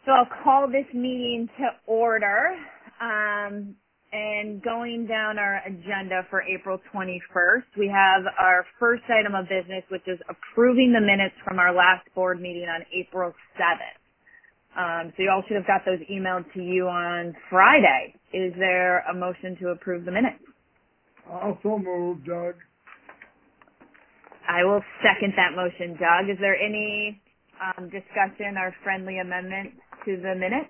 So I'll call this meeting to order. And going down our agenda for April 21st, we have our first item of business, which is approving the minutes from our last board meeting on April 7th. So you all should have got those emailed to you on Friday. Is there a motion to approve the minutes? Also moved, Doug. I will second that motion, Doug. Is there any discussion or friendly amendment to the minutes?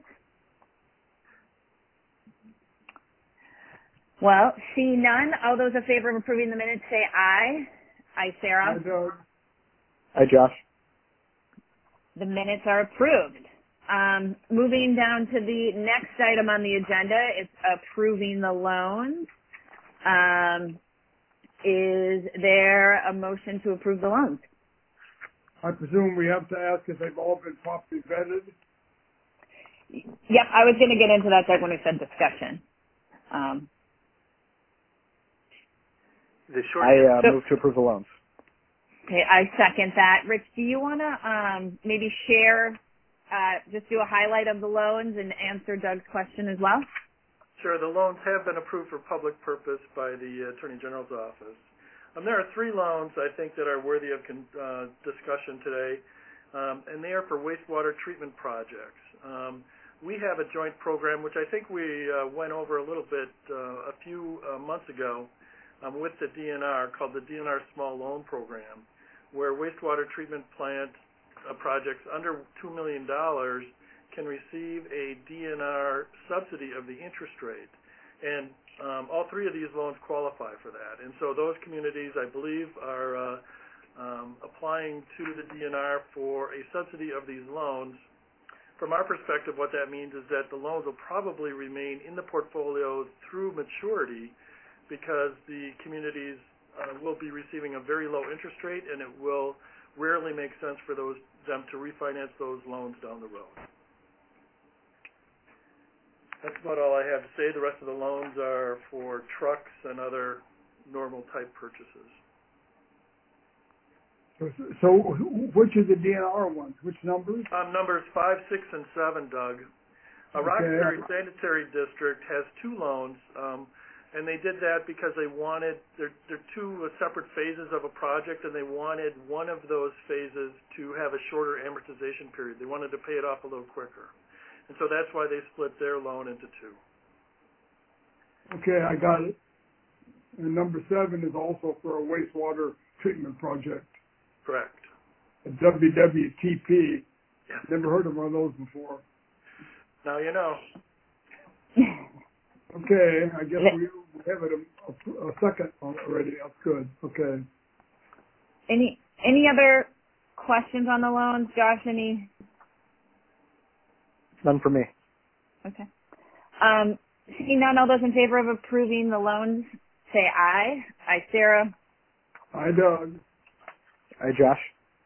Well, see none. All those in favor of approving the minutes say aye. Aye, Sarah. Hi, Doug. Hi, Josh. The minutes are approved. Moving down to the next item on the agenda, it's approving the loans. Is there a motion to approve the loans? I presume we have to ask if they've all been properly vetted. Yep, I was going to get into that, Doug, when we said discussion. I move to approve the loans. Okay, I second that. Rich, do you want to maybe share, just do a highlight of the loans and answer Doug's question as well? Sure. The loans have been approved for public purpose by the Attorney General's office. There are 3 loans, I think, that are worthy of discussion today, and they are for wastewater treatment projects. We have a joint program, which I think we went over a little bit a few months ago with the DNR, called the DNR Small Loan Program, where wastewater treatment plant projects under $2 million can receive a DNR subsidy of the interest rate. And all 3 of these loans qualify for that. And so those communities, I believe, are applying to the DNR for a subsidy of these loans. From our perspective, what that means is that the loans will probably remain in the portfolio through maturity, because the communities will be receiving a very low interest rate, and it will rarely make sense for them to refinance those loans down the road. That's about all I have to say. The rest of the loans are for trucks and other normal type purchases. So which are the DNR ones? Which numbers? Numbers 5, 6, and 7, Doug. Roxbury Sanitary District has 2 loans, and they did that because they wanted, they're 2 separate phases of a project, and they wanted one of those phases to have a shorter amortization period. They wanted to pay it off a little quicker. And so that's why they split their loan into 2. Okay, I got it. And number 7 is also for a wastewater treatment project. Correct. A WWTP. Yeah. Never heard of one of those before. Now you know. Okay, I guess we have it a second already. That's good. Okay. Any other questions on the loans, Josh? Any? None for me. Okay. Seeing none, all those in favor of approving the loans, say aye. Aye, Sarah. Aye, Doug. Aye, Josh.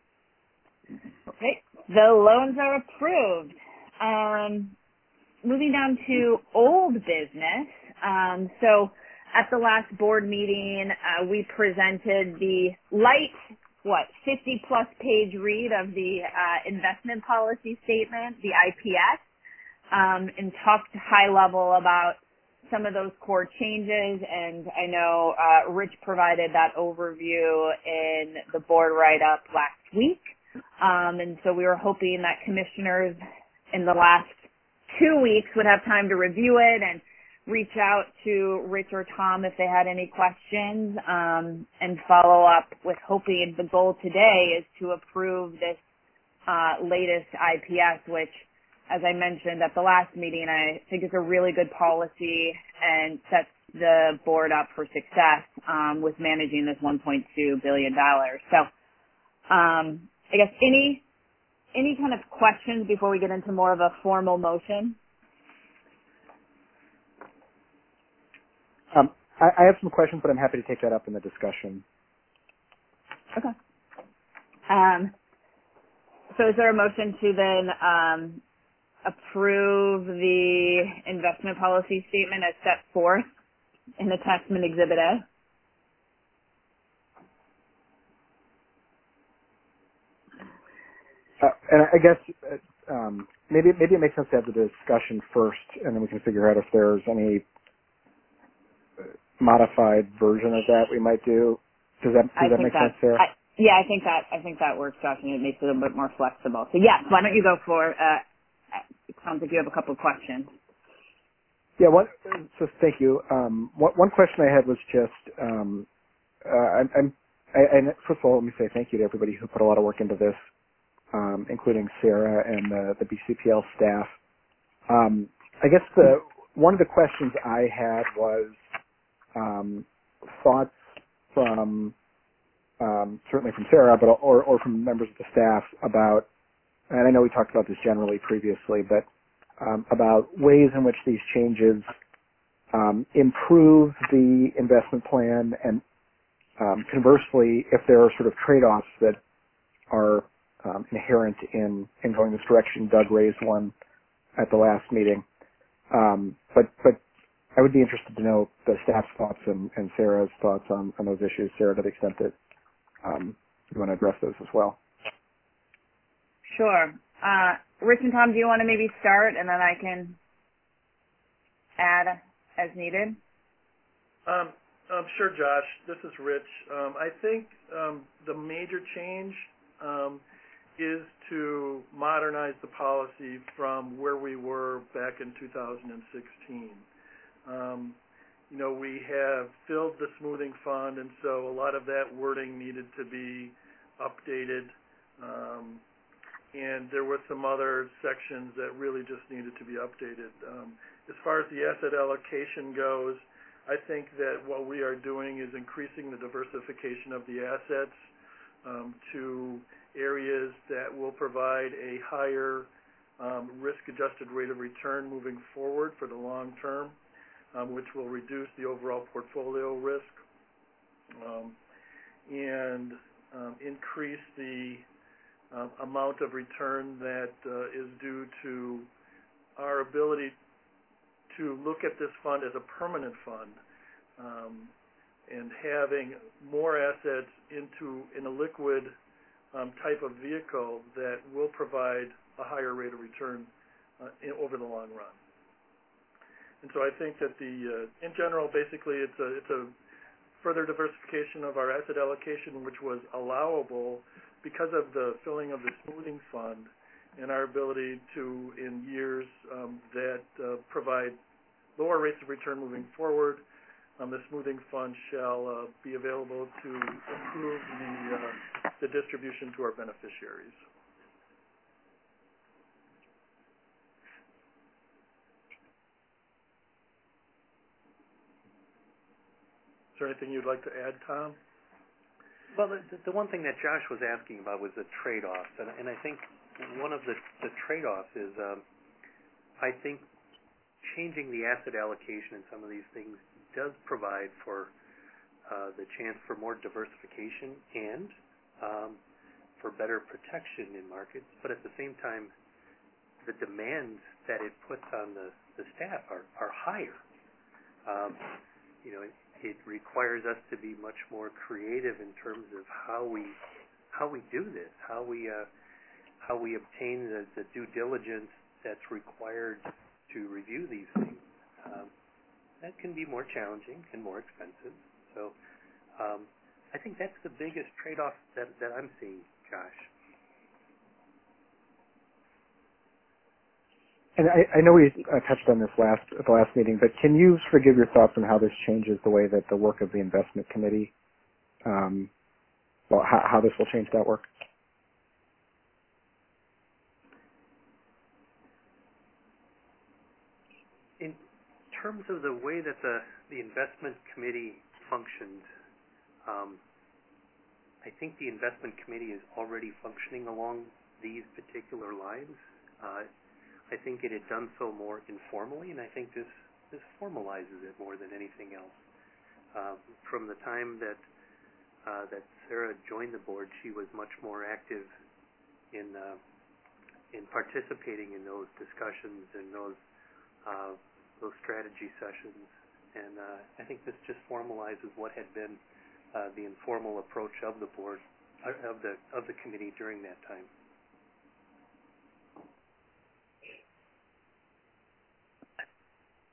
Okay. The loans are approved. Moving down to old business. So at the last board meeting, we presented the light, 50-plus page read of the investment policy statement, the IPS, and talked high level about some of those core changes. And I know Rich provided that overview in the board write-up last week. And so we were hoping that commissioners in the last 2 weeks would have time to review it and reach out to Rich or Tom if they had any questions, and follow up with hoping the goal today is to approve this latest IPS, which, as I mentioned at the last meeting, I think is a really good policy and sets the board up for success with managing this $1.2 billion. So I guess any kind of questions before we get into more of a formal motion? I have some questions, but I'm happy to take that up in the discussion. Okay. So is there a motion to then approve the investment policy statement as set forth in attachment Exhibit A? And I guess maybe it makes sense to have the discussion first, and then we can figure out if there's any modified version of that we might do. Does that make sense, Sarah? I think that works, Josh, and it makes it a little bit more flexible. So yes, why don't you go for? It sounds like you have a couple of questions. Yeah. So thank you. One question I had was just, first of all, let me say thank you to everybody who put a lot of work into this, including Sarah and the BCPL staff. I guess one of the questions I had was thoughts from certainly from Sarah, but or from members of the staff about, and I know we talked about this generally previously, but about ways in which these changes improve the investment plan, and conversely, if there are sort of trade-offs that are inherent in going this direction. Doug raised one at the last meeting, but I would be interested to know the staff's thoughts and Sarah's thoughts on those issues. Sarah, to the extent that you want to address those as well. Sure. Rich and Tom, do you want to maybe start, and then I can add as needed? Sure, Josh. This is Rich. I think the major change is to modernize the policy from where we were back in 2016. We have filled the smoothing fund, and so a lot of that wording needed to be updated. And there were some other sections that really just needed to be updated. As far as the asset allocation goes, I think that what we are doing is increasing the diversification of the assets to areas that will provide a higher risk-adjusted rate of return moving forward for the long term, which will reduce the overall portfolio risk and increase the amount of return that is due to our ability to look at this fund as a permanent fund and having more assets in a liquid type of vehicle that will provide a higher rate of return over the long run. And so I think that in general, basically, it's a further diversification of our asset allocation, which was allowable because of the filling of the smoothing fund and our ability to, in years that provide lower rates of return moving forward, the smoothing fund shall be available to improve the distribution to our beneficiaries. Is there anything you'd like to add, Tom? Well, the one thing that Josh was asking about was the trade-offs, and I think one of the trade-offs is I think changing the asset allocation in some of these things does provide for the chance for more diversification and for better protection in markets, but at the same time, the demands that it puts on the staff are higher. It requires us to be much more creative in terms of how we do this, how we obtain the due diligence that's required to review these things. That can be more challenging and more expensive. So I think that's the biggest trade-off that I'm seeing, Josh. And I know we touched on this at the last meeting, but can you sort of give your thoughts on how this changes the way that the work of the investment committee, how this will change that work? In terms of the way that the investment committee functions, I think the investment committee is already functioning along these particular lines. I think it had done so more informally, and I think this formalizes it more than anything else. From the time that Sarah joined the board, she was much more active in participating in those discussions and those strategy sessions, and I think this just formalizes what had been the informal approach of the board of the committee during that time.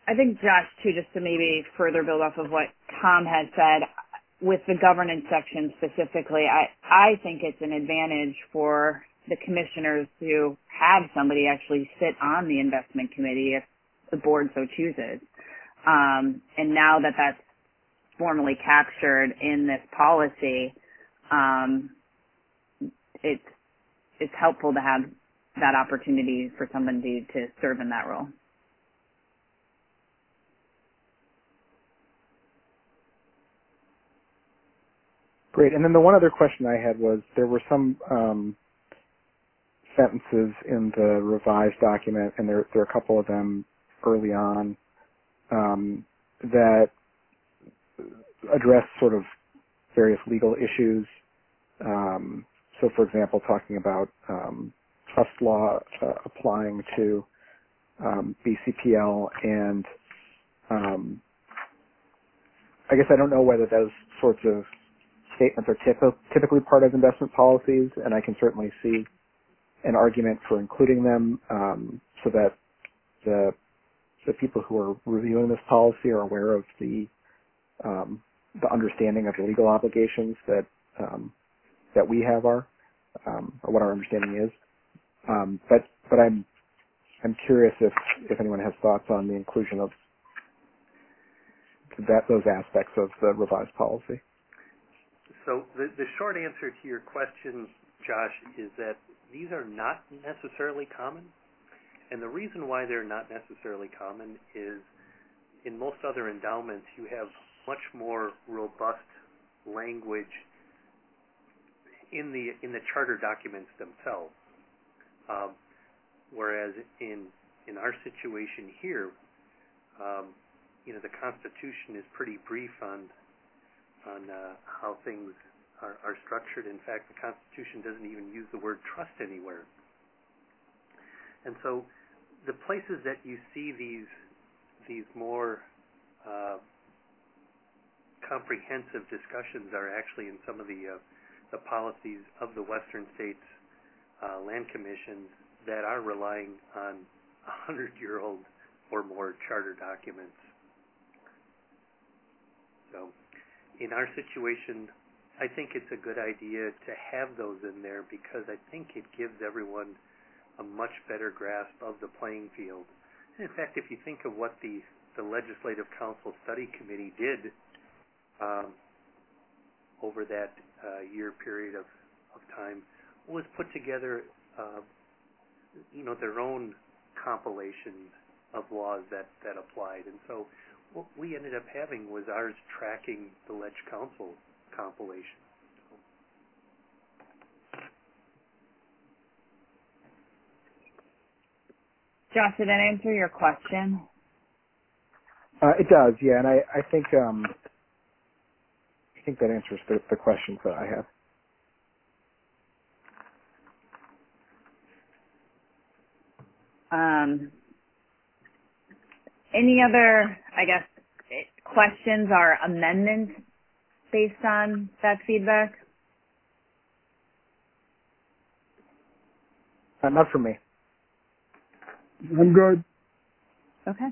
I think, Josh, too, just to maybe further build off of what Tom had said, with the governance section specifically, I think it's an advantage for the commissioners to have somebody actually sit on the investment committee if the board so chooses. And now that that's formally captured in this policy, it's helpful to have that opportunity for somebody to serve in that role. Great. And then the one other question I had was there were some sentences in the revised document, and there are a couple of them early on that address sort of various legal issues. So, for example, talking about trust law applying to BCPL, and I guess I don't know whether those sorts of statements are typically part of investment policies, and I can certainly see an argument for including them so that the people who are reviewing this policy are aware of the understanding of the legal obligations that we have or what our understanding is. But I'm curious if anyone has thoughts on the inclusion of those aspects of the revised policy. So the short answer to your question, Josh, is that these are not necessarily common. And the reason why they're not necessarily common is in most other endowments you have much more robust language in the charter documents themselves. Whereas in our situation here, the Constitution is pretty brief on how things are structured. In fact, the Constitution doesn't even use the word trust anywhere. And so the places that you see these more comprehensive discussions are actually in some of the policies of the Western States land commissions that are relying on 100-year-old or more charter documents. So in our situation, I think it's a good idea to have those in there because I think it gives everyone a much better grasp of the playing field. And in fact, if you think of what the Legislative Council Study Committee did over that year period of time, was put together their own compilation of laws that applied. And so what we ended up having was ours tracking the Ledge Council compilation. Josh, did that answer your question? It does, yeah, and I think that answers the questions that I have. Any other, I guess, questions or amendments based on that feedback? Not for me. I'm good. Okay.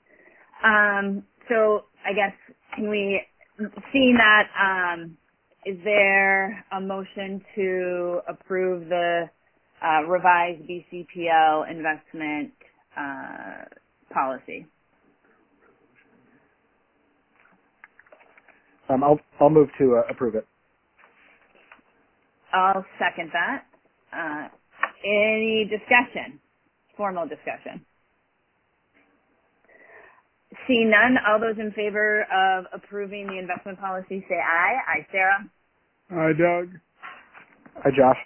So I guess, can we, seeing that, is there a motion to approve the revised BCPL investment policy? I'll move to approve it. I'll second that. Any discussion? Formal discussion? Seeing none, all those in favor of approving the investment policy say aye. Aye, Sarah. Hi, Doug. Hi, Josh.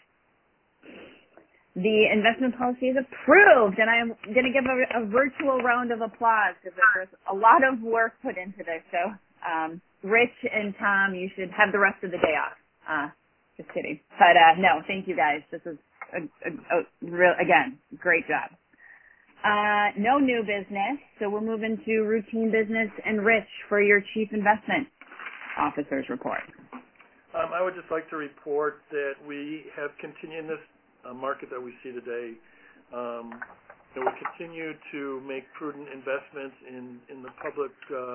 The investment policy is approved, and I'm going to give a virtual round of applause because there's a lot of work put into this. So, Rich and Tom, you should have the rest of the day off. Just kidding. But no, thank you guys. This is again, great job. No new business, so we'll move into routine business. And Rich, for your Chief Investment Officer's report. I would just like to report that we have continued in this market that we see today. we continue to make prudent investments in the public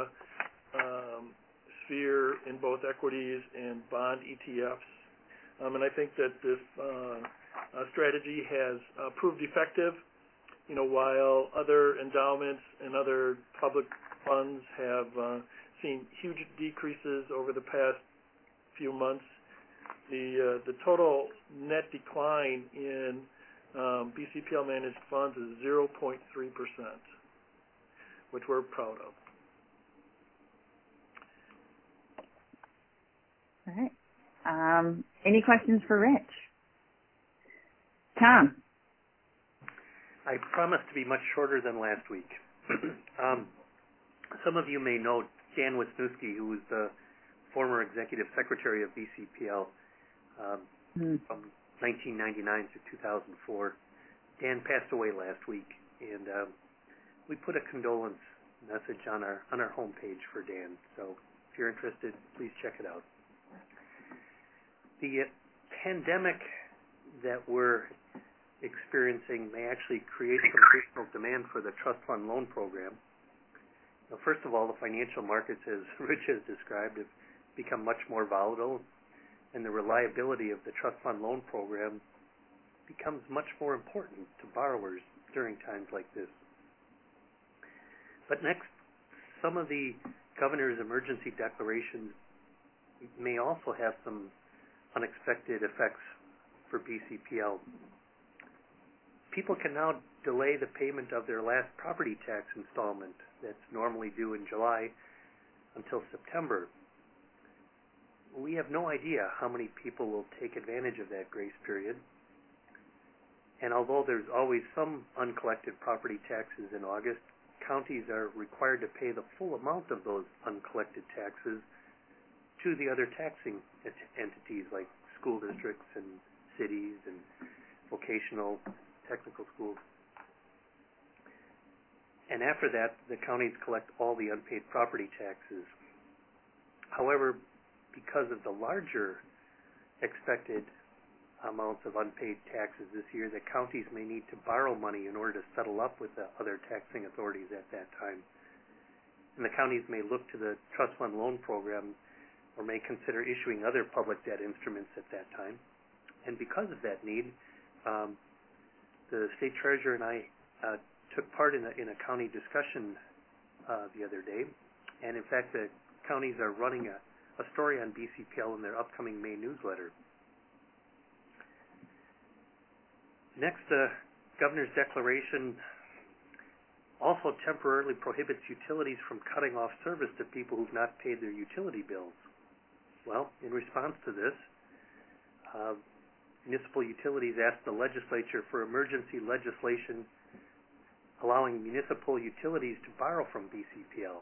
sphere in both equities and bond ETFs. And I think that this strategy has proved effective. While other endowments and other public funds have seen huge decreases over the past few months, the total net decline in BCPL managed funds is 0.3%, which we're proud of. All right. Any questions for Rich? Tom? I promised to be much shorter than last week. Some of you may know Dan Wisniewski, who was the former executive secretary of BCPL from 1999 to 2004. Dan passed away last week, and we put a condolence message on our homepage for Dan. So if you're interested, please check it out. The pandemic that we're experiencing may actually create some additional demand for the trust fund loan program. Now, first of all, the financial markets, as Rich has described, have become much more volatile, and the reliability of the trust fund loan program becomes much more important to borrowers during times like this. But next, some of the governor's emergency declarations may also have some unexpected effects for BCPL. People can now delay the payment of their last property tax installment that's normally due in July until September. We have no idea how many people will take advantage of that grace period. And although there's always some uncollected property taxes in August, counties are required to pay the full amount of those uncollected taxes to the other taxing entities like school districts and cities and vocational technical schools. And after that, the counties collect all the unpaid property taxes. However, because of the larger expected amounts of unpaid taxes this year, the counties may need to borrow money in order to settle up with the other taxing authorities at that time. And the counties may look to the trust fund loan program or may consider issuing other public debt instruments at that time. And because of that need, the state treasurer and I took part in a county discussion the other day, and in fact the counties are running a story on BCPL in their upcoming May newsletter. Next, the governor's declaration also temporarily prohibits utilities from cutting off service to people who've not paid their utility bills. Well, in response to this, municipal utilities asked the legislature for emergency legislation allowing municipal utilities to borrow from BCPL.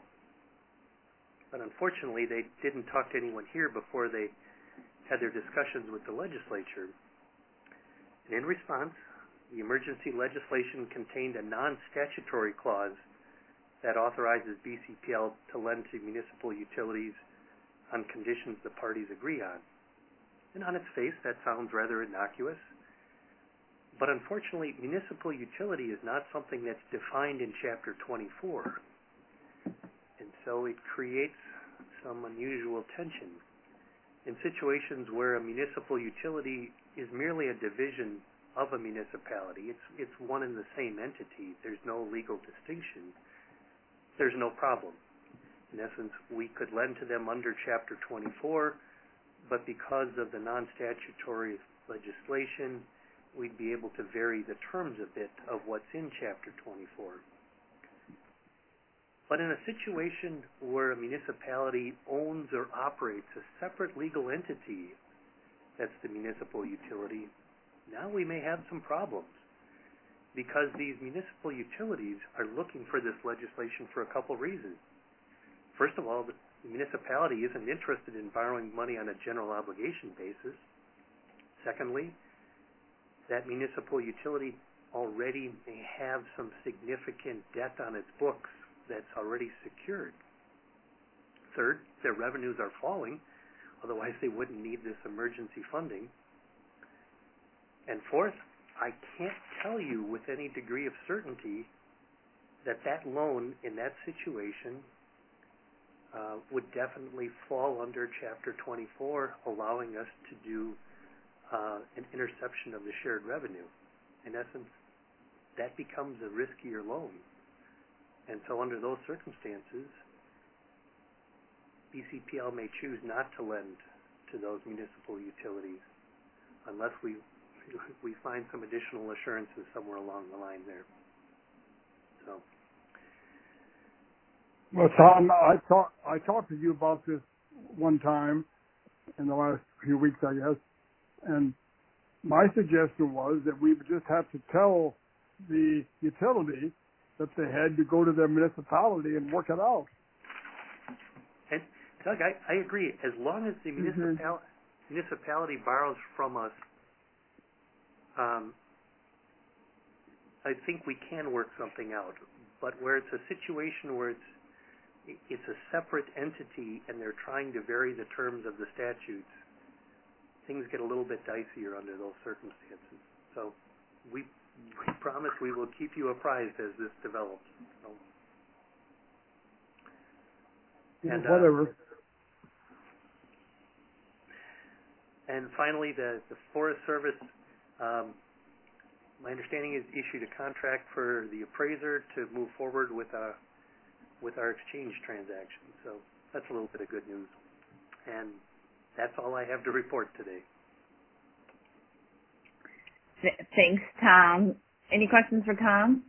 But unfortunately, they didn't talk to anyone here before they had their discussions with the legislature. And in response, the emergency legislation contained a non-statutory clause that authorizes BCPL to lend to municipal utilities on conditions the parties agree on. And on its face, that sounds rather innocuous. But unfortunately, municipal utility is not something that's defined in Chapter 24. And so it creates some unusual tension. In situations where a municipal utility is merely a division of a municipality, it's one and the same entity, there's no legal distinction, there's no problem. In essence, we could lend to them under Chapter 24, but because of the non-statutory legislation, we'd be able to vary the terms a bit of what's in Chapter 24. But in a situation where a municipality owns or operates a separate legal entity, that's the municipal utility, now we may have some problems because these municipal utilities are looking for this legislation for a couple reasons. First of all, the municipality isn't interested in borrowing money on a general obligation basis. Secondly, that municipal utility already may have some significant debt on its books that's already secured. Third, their revenues are falling, otherwise they wouldn't need this emergency funding. And fourth, I can't tell you with any degree of certainty that loan in that situation would definitely fall under Chapter 24, allowing us to do an interception of the shared revenue. In essence, that becomes a riskier loan. And so under those circumstances, BCPL may choose not to lend to those municipal utilities unless we find some additional assurances somewhere along the line there. So. Well, Tom, I talked to you about this one time in the last few weeks, I guess, and my suggestion was that we would just have to tell the utility that they had to go to their municipality and work it out. And Doug, I agree. As long as the municipality borrows from us, I think we can work something out. But where it's a situation where it's a separate entity and they're trying to vary the terms of the statutes, things get a little bit dicier under those circumstances. So we promise we will keep you apprised as this develops. So. And, whatever. And finally, the Forest Service, my understanding is issued a contract for the appraiser to move forward with our exchange transaction. So that's a little bit of good news. And that's all I have to report today. Thanks, Tom. Any questions for Tom?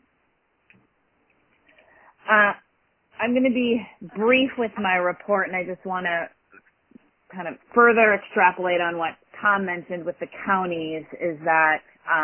I'm going to be brief with my report, and I just want to kind of further extrapolate on what Tom mentioned with the counties, is that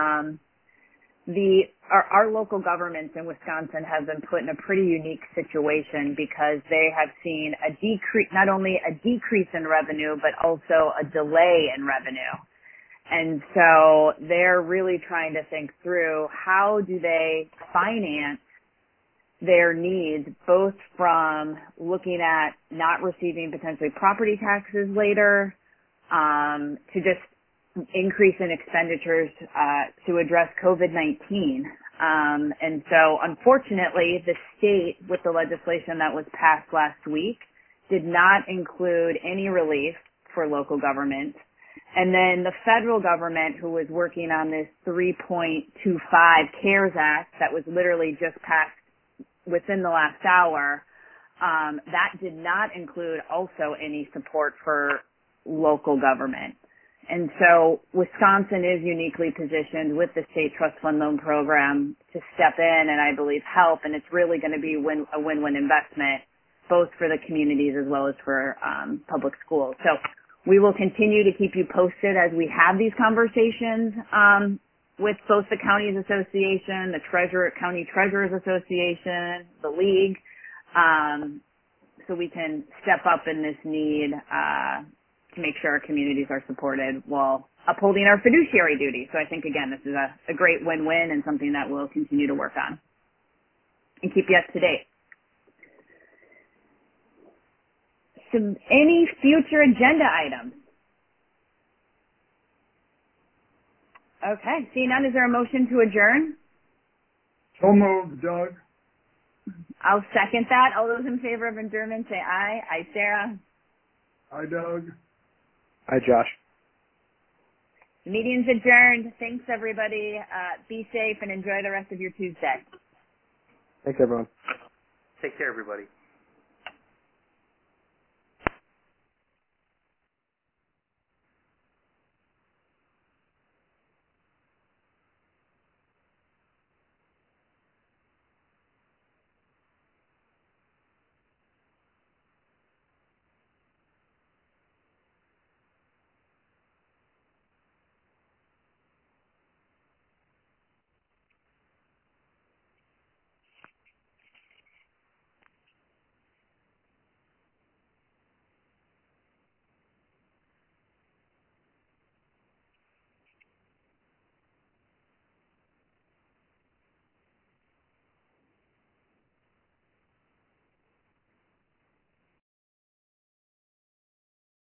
our local governments in Wisconsin have been put in a pretty unique situation because they have seen a decrease, not only a decrease in revenue, but also a delay in revenue. And so they're really trying to think through how do they finance their needs, both from looking at not receiving potentially property taxes later, to just increase in expenditures to address COVID-19. And so unfortunately, the state, with the legislation that was passed last week, did not include any relief for local government. And then the federal government, who was working on this 3.25 CARES Act that was literally just passed within the last hour, that did not include also any support for local government. And so Wisconsin is uniquely positioned with the State Trust Fund Loan Program to step in and I believe help, and it's really going to be a win-win investment, both for the communities as well as for public schools. So we will continue to keep you posted as we have these conversations with both the Counties Association, the County Treasurers Association, the League, so we can step up in this need to make sure our communities are supported while upholding our fiduciary duty. So I think, again, this is a great win-win and something that we'll continue to work on and keep you up to date. So any future agenda items? Okay, seeing none, is there a motion to adjourn? So moved, Doug. I'll second that. All those in favor of adjournment say aye. Aye, Sarah. Aye, Doug. Hi, Josh. The meeting's adjourned. Thanks, everybody. Be safe and enjoy the rest of your Tuesday. Thanks, everyone. Take care, everybody.